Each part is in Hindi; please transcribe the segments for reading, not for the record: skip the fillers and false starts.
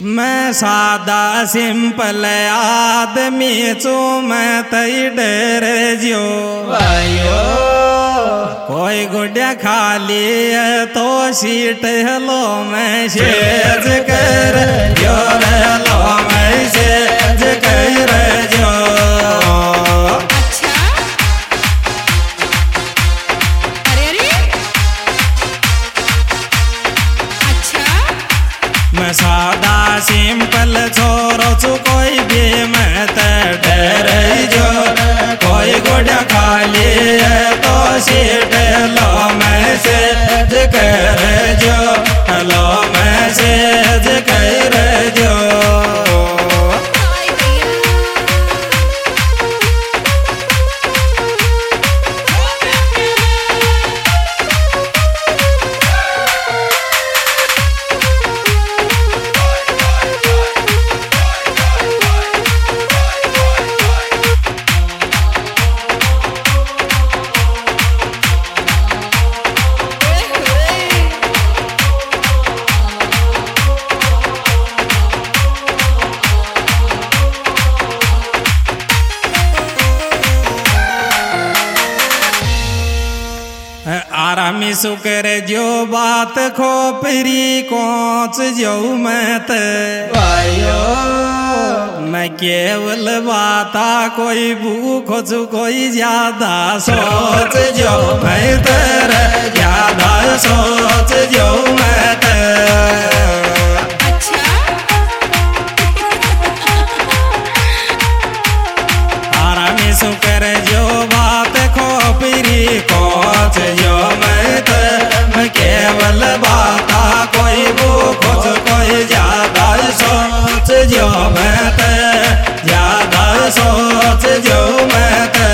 मैं सादा सिंपल आदमी चू मैं तई डर जो वायो कोई गुड्या खाली है तो सीट लो मैं शेज कर जो लो मैं शेज कर जो मैं सादा सिंपल छोरो छू कोई भी मैं डर जो कोई गुड्या खाली है तो सीट लो मैं सेज कर जो लो मैं सेज कर जो आरामी सुकर जो बात खोपरी कोच जो मैं वायो मैं केवल बाता कोई भूख कोई ज्यादा सोच जो मैं तेरे ज्यादा सोच जो मैं आरामी सुकर जो बात खोपरी कोच जो मैं केवल बाता कोई भूख कोई ज्यादा सोच जो मैं ज्यादा सोच जो मैं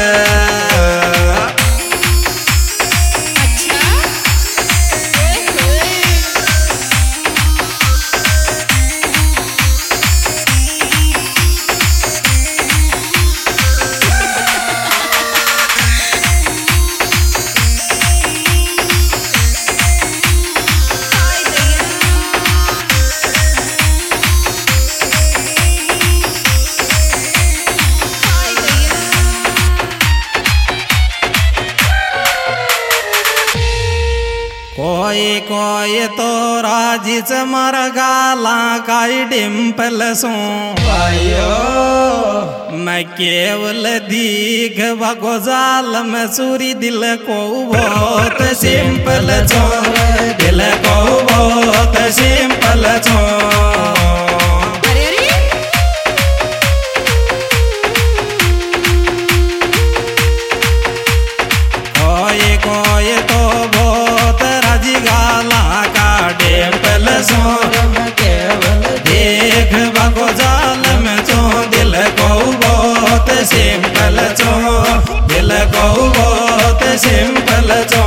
कोई कोई तो राजीच मर गाला काई डिम्पल सो वायो मैं केवल दीघ भगो जाल में सूरी दिल को बहुत सिंपल छो दिल को बहुत सिंपल छो कोई कोई तो बहुत राजी गाला का डिम्पल सो केवल देख भगो जाल में चो दिल को बहुत सिंपल चो दिल को बहुत सिंपल चो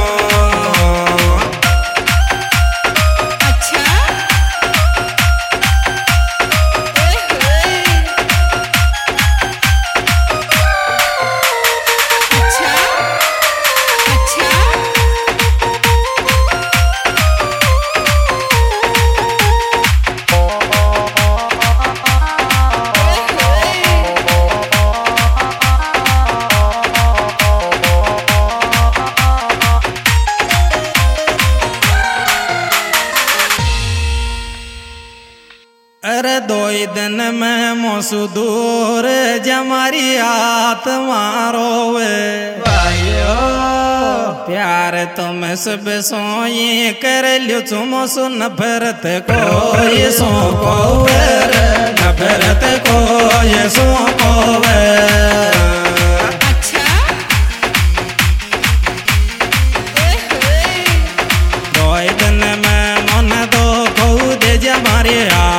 अरे दो दिन में मोसु दूर जमारी आत्मा रोवे वायो प्यार तुम सब सोई कर लियो तुम सो नफरत को ये सो को नफरत को ये सो को दिन में मन दो को दे जमारी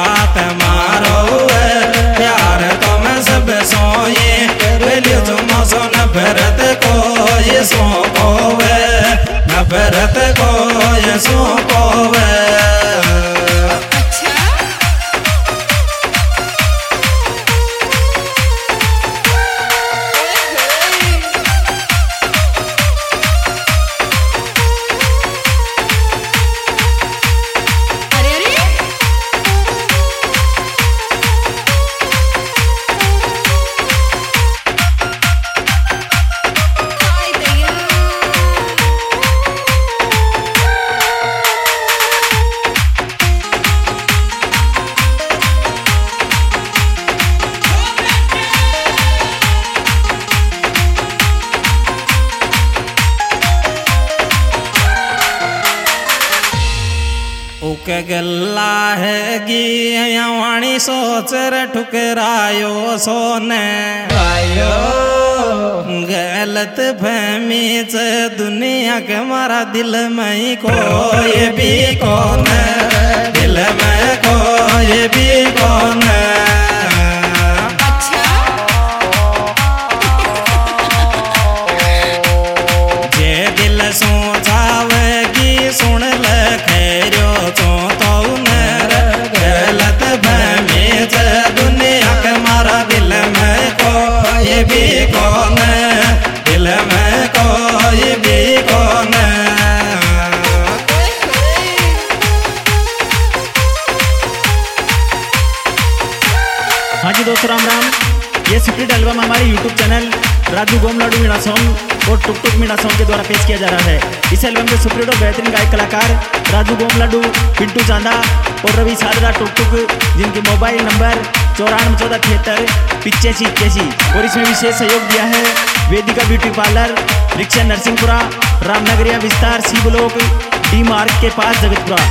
प्यार तुम सब सोए तुम सो नफरत को ये सो को नफरत को ये सो को गल्ला है गी वाणी सोचर ठुकरायो सोने भाइयो गलत फहमी से दुनिया के मारा दिल में कोई भी कौन दिल में कोई भी कौन जे दिल सोचावेगी सुन ले खैरो तो गलत फहमी से दुनिया के मारा दिल में कोई भी कौन दिल में कोई भी कौन। हाँ जी दोस्तों राम राम। ये स्प्लिट एल्बम हमारे YouTube channel Raju Gomladu Meena song और टुक टुक मीणा सॉन्ग के द्वारा पेश किया जा रहा है। इस एल्बम के सुप्रीट और बेहतरीन गायक कलाकार राजू गोमलाडू, पिंटू चांदा और रवि सादरा टुक टुक, जिनके मोबाइल नंबर 9414738581। और इसमें विशेष सहयोग दिया है वेदिका ब्यूटी पार्लर, रिक्शा नरसिंहपुरा, रामनगरिया विस्तार, सी ब्लॉक, डी मार्ग के पास, जगतपुरा।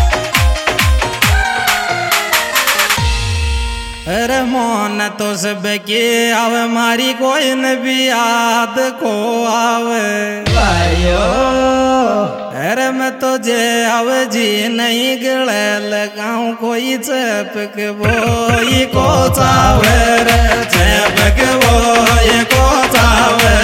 अरे मोन तो सब के आवे मारी कोई न भी याद को आवे भाइयो अरे मैं तो जे आवे जी नहीं गले लगाऊं कोई चपक वो को चावे रे चपक वो को चावे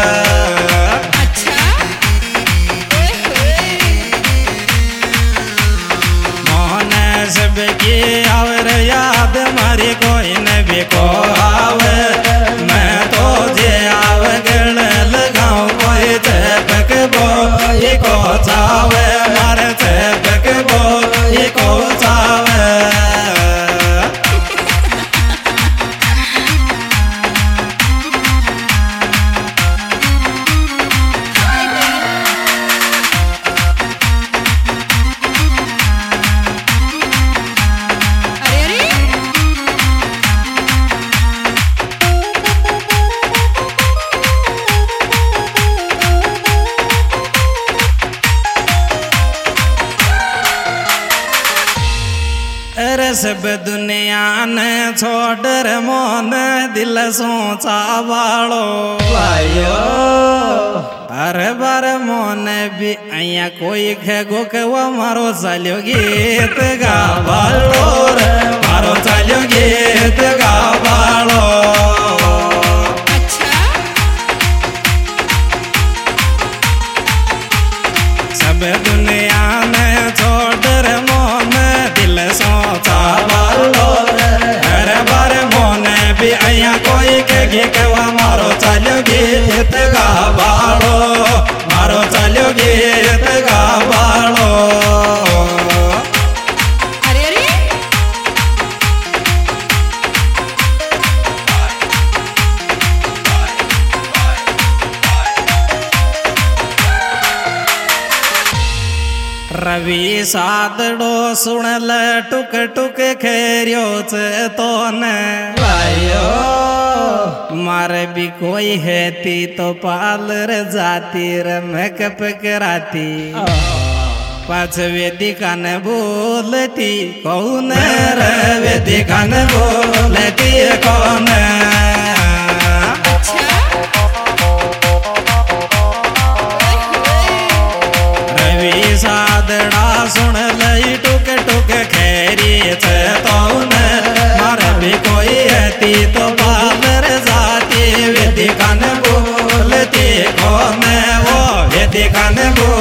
सबके आवर याद मारी कोई न भी को आवे मैं तो जे आव गण लगाऊं कोई चपक बोई को चावे मारे चपक बोई को चावे। सब दुनिया ने छोड़ मोन दिल सोचा वालो भाइयो अरे बार मोन भी अया कोई खेगो के वो मारो चलो गीत गा वालो रे मारो चलो गीत गा वालो। सब दुनिया ने छोड़ मोन दिल सोचा वालो अरे बार मोन भी अया कोई के मारो चलो गीत गा वालो मारो चलो गीत गा वालो। रवि सादड़ो सुन ल टुक टुक खेरियो तो न भाइयो मारे भी कोई है ती तो पार्लर जाती रे मेकअप कराती पाछ वेदिका न बोलती कौन रे वेदिका न बोलती कौन। रवि सादड़ा सुन लई टुक टुक खेरी तो न मारे भी कोई है तो पार्लर जाती वेदिका न बोलती कौन वो वेदिका न